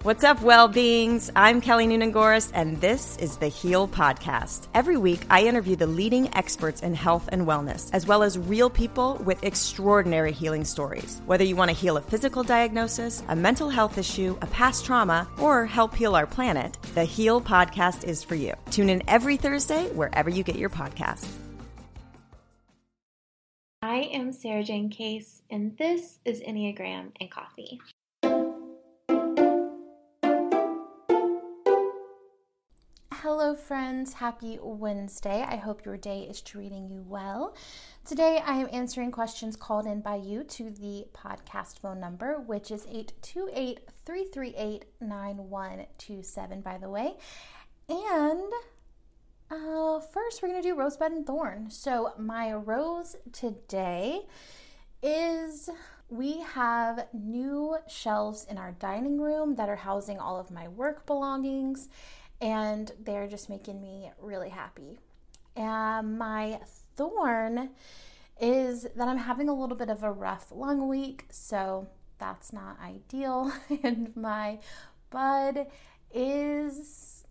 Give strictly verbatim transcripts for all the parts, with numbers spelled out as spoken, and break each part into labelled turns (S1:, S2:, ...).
S1: What's up, well-beings? I'm Kelly Noonan-Goris, and this is the Heal Podcast. Every week, I interview the leading experts in health and wellness, as well as real people with extraordinary healing stories. Whether you want to heal a physical diagnosis, a mental health issue, a past trauma, or help heal our planet, the Heal Podcast is for you. Tune in every Thursday, wherever you get your podcasts.
S2: I am Sarah Jane Case, and this is Enneagram and Coffee. Hello friends, happy Wednesday. I hope your day is treating you well. Today I am answering questions called in by you to the podcast phone number, which is eight two eight, three three eight, nine one two seven, by the way. And uh, first we're going to do Rosebud and Thorn. So my rose today is we have new shelves in our dining room that are housing all of my work belongings. And they're just making me really happy. And my thorn is that I'm having a little bit of a rough lung week, so that's not ideal. And my bud is,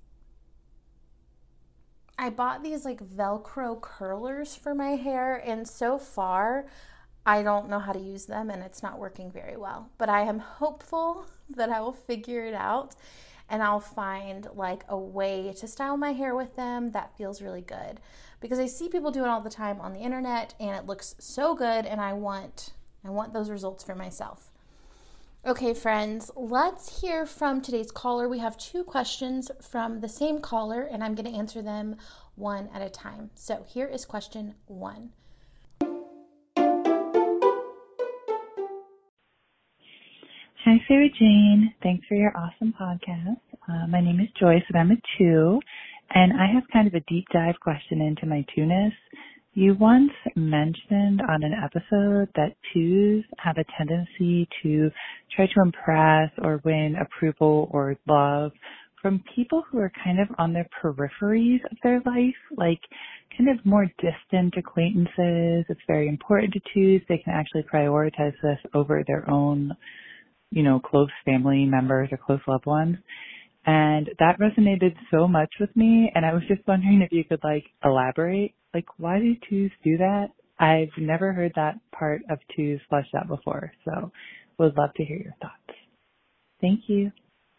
S2: I bought these like Velcro curlers for my hair, and so far I don't know how to use them and it's not working very well. But I am hopeful that I will figure it out. And I'll find like a way to style my hair with them that feels really good. Because I see people do it all the time on the internet and it looks so good, and I want I want those results for myself. Okay, friends, let's hear from today's caller. We have two questions from the same caller, and I'm going to answer them one at a time. So here is question one.
S3: Hi, Sarah Jane. Thanks for your awesome podcast. Uh, my name is Joyce, and I'm a two, and I have kind of a deep dive question into my two-ness. You once mentioned on an episode that twos have a tendency to try to impress or win approval or love from people who are kind of on the peripheries of their life, like kind of more distant acquaintances. It's very important to twos. They can actually prioritize this over their own, you know, close family members or close loved ones. And that resonated so much with me. And I was just wondering if you could like elaborate, like why do twos do that? I've never heard that part of twos fleshed out before. So would love to hear your thoughts. Thank you.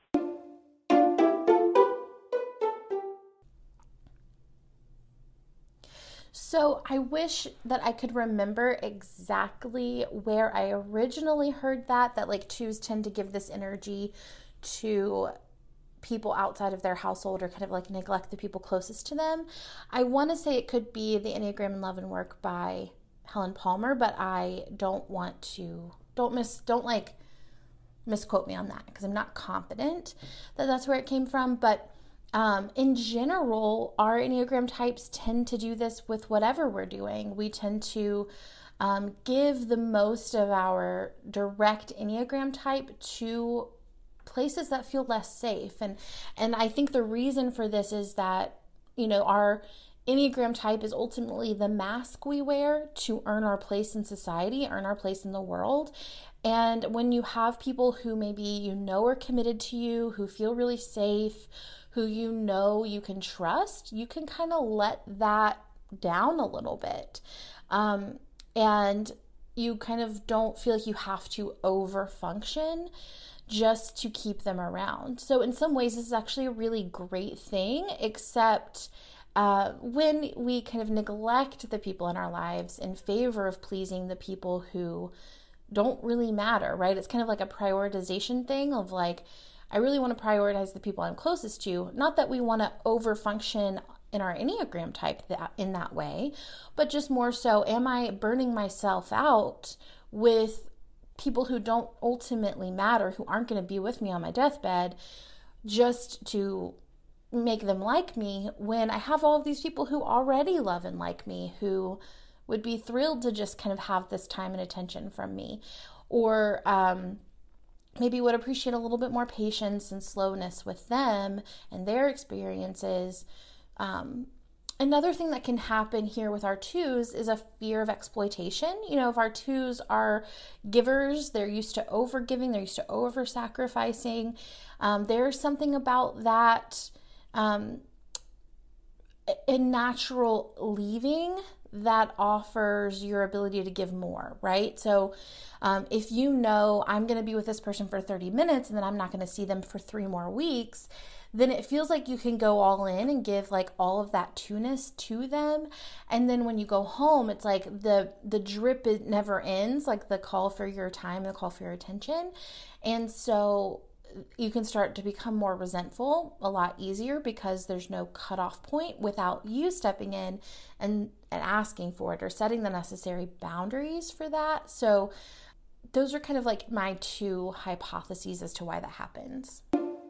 S2: So I wish that I could remember exactly where I originally heard that, that like twos tend to give this energy to people outside of their household or kind of like neglect the people closest to them. I want to say it could be the Enneagram in Love and Work by Helen Palmer, but I don't want to, don't miss, don't like misquote me on that because I'm not confident that that's where it came from. But Um, in general, our Enneagram types tend to do this with whatever we're doing. We tend to um, give the most of our direct Enneagram type to places that feel less safe. And, and I think the reason for this is that, you know, our Enneagram type is ultimately the mask we wear to earn our place in society, earn our place in the world. And when you have people who maybe you know are committed to you, who feel really safe, who you know you can trust, you can kind of let that down a little bit. Um, and you kind of don't feel like you have to over-function just to keep them around. So in some ways, this is actually a really great thing, except uh, when we kind of neglect the people in our lives in favor of pleasing the people who don't really matter, right? It's kind of like a prioritization thing of like, I really want to prioritize the people I'm closest to. Not that we want to over-function in our Enneagram type that, in that way, but just more so, am I burning myself out with people who don't ultimately matter, who aren't going to be with me on my deathbed, just to make them like me when I have all of these people who already love and like me, who would be thrilled to just kind of have this time and attention from me, or um, maybe would appreciate a little bit more patience and slowness with them and their experiences. Um, Another thing that can happen here with our twos is a fear of exploitation. You know, if our twos are givers, they're used to over giving, they're used to over sacrificing. Um, there's something about that um, a natural leaving that offers your ability to give more, right? So um, if you know I'm going to be with this person for thirty minutes and then I'm not going to see them for three more weeks, then it feels like you can go all in and give like all of that two-ness to them. And then when you go home, it's like the the drip, it never ends, like the call for your time, the call for your attention. And so you can start to become more resentful a lot easier because there's no cutoff point without you stepping in and, and asking for it or setting the necessary boundaries for that. So those are kind of like my two hypotheses as to why that happens.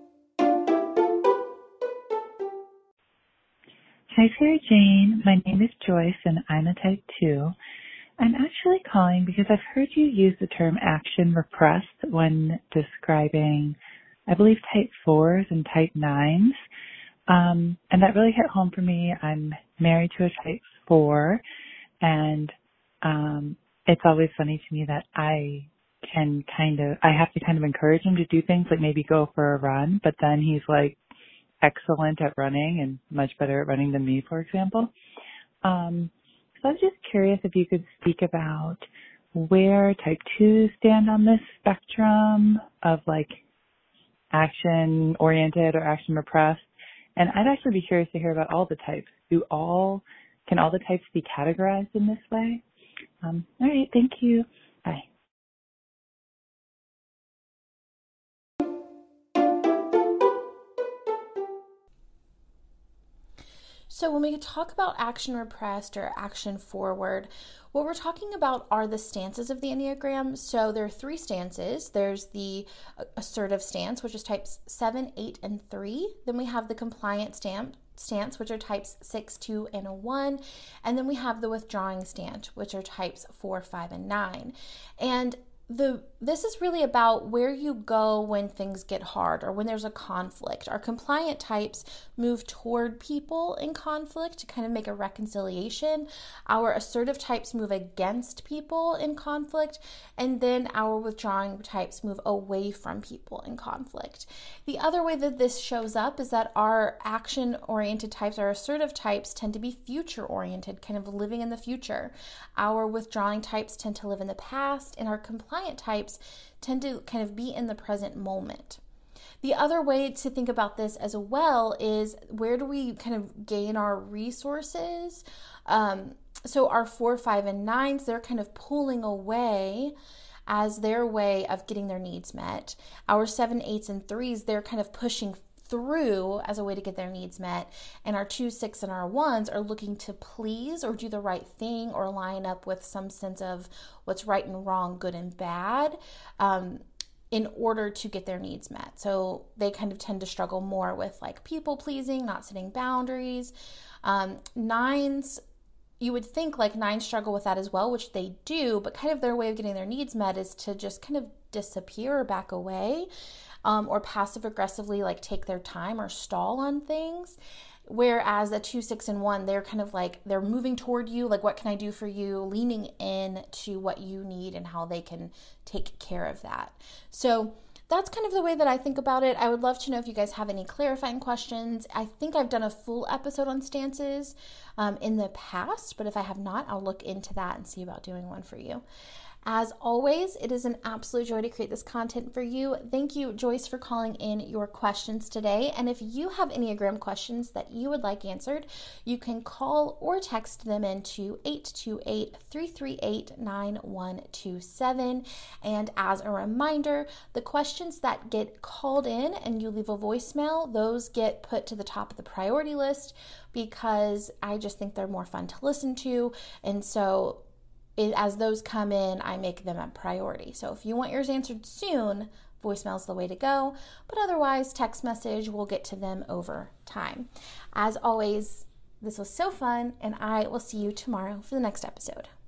S3: Hi, Sarah Jane. My name is Joyce, and I'm a type two. I'm actually calling because I've heard you use the term action repressed when describing, I believe, type fours and type nines. Um, and that really hit home for me. I'm married to a type four, and um, it's always funny to me that I can kind of, I have to kind of encourage him to do things like maybe go for a run, but then he's like, excellent at running and much better at running than me, for example. Um, so I was just curious if you could speak about where type twos stand on this spectrum of like action oriented or action repressed. And I'd actually be curious to hear about all the types. Do all, can all the types be categorized in this way? Um, all right. Thank you. Bye.
S2: So when we talk about action repressed or action forward, what we're talking about are the stances of the Enneagram. So there are three stances. There's the assertive stance, which is types seven, eight, and three. Then we have the compliant stamp, stance, which are types six, two, and a one. And then we have the withdrawing stance, which are types four, five, and nine. And The, this is really about where you go when things get hard or when there's a conflict. Our compliant types move toward people in conflict to kind of make a reconciliation. Our assertive types move against people in conflict. And then our withdrawing types move away from people in conflict. The other way that this shows up is that our action-oriented types, our assertive types, tend to be future-oriented, kind of living in the future. Our withdrawing types tend to live in the past, and our compliant types tend to kind of be in the present moment. The other way to think about this as well is where do we kind of gain our resources? Um, so our four, five, and nines, they're kind of pulling away as their way of getting their needs met. Our seven, eights, and threes, they're kind of pushing through as a way to get their needs met. And our two, six, and our ones are looking to please or do the right thing or line up with some sense of what's right and wrong, good and bad, um, in order to get their needs met. So they kind of tend to struggle more with like people pleasing, not setting boundaries. Um, nines, you would think like nines struggle with that as well, which they do, but kind of their way of getting their needs met is to just kind of disappear or back away. Um, or passive aggressively like take their time or stall on things. Whereas a two, six, and one, they're kind of like, they're moving toward you, like what can I do for you, leaning in to what you need and how they can take care of that. So that's kind of the way that I think about it. I would love to know if you guys have any clarifying questions. I think I've done a full episode on stances um, in the past, but if I have not, I'll look into that and see about doing one for you. As always, it is an absolute joy to create this content for you. Thank you, Joyce, for calling in your questions today. And if you have Enneagram questions that you would like answered, you can call or text them into eight two eight, three three eight, nine one two seven. And as a reminder, the questions that get called in and you leave a voicemail, those get put to the top of the priority list because I just think they're more fun to listen to. And so It, as those come in, I make them a priority. So if you want yours answered soon, voicemail is the way to go. But otherwise, text message, we'll get to them over time. As always, this was so fun, and I will see you tomorrow for the next episode.